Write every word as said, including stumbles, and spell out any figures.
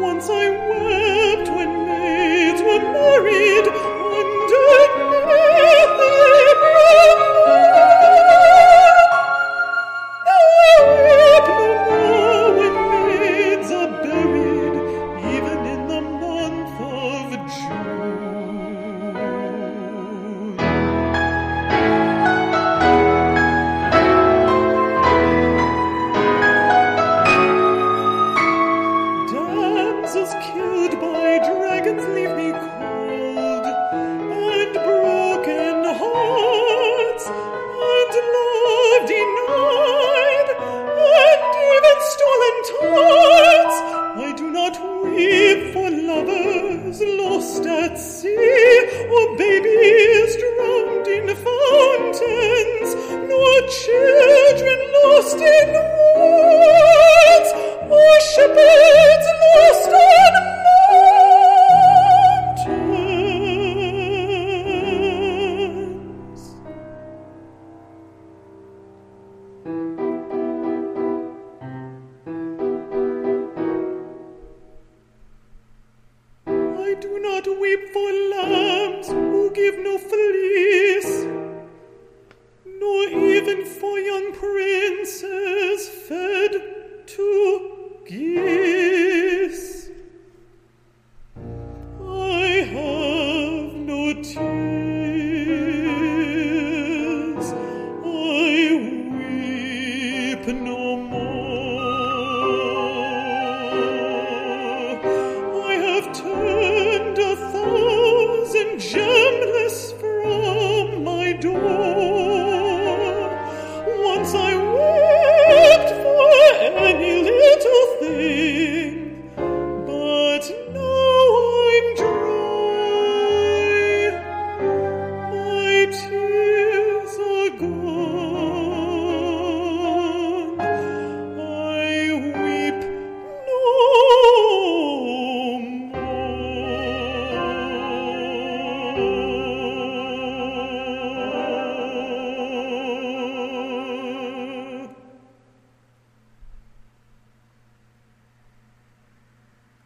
Once I wept when maids were married underneath the April moon. Now I weep no more when maids are buried, even in the month of June. Damsels killed by dragons leave me cold, and broken hearts, and love denied, and even stolen tarts. I do not weep for lovers lost at sea, or babies drowned in fountains, nor children lost in woods, or shepherds lost on mountains. I do not weep for lambs who give no fleece, nor even for young princes fed to give.